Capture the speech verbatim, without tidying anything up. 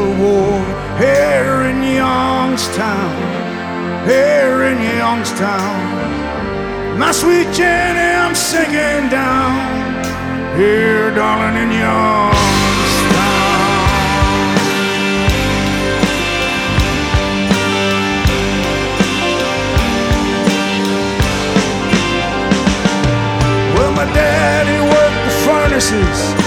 Civil War here in Youngstown, here in Youngstown. My sweet Jenny, I'm sinking down here, darling, in Youngstown. Well, my daddy worked the furnaces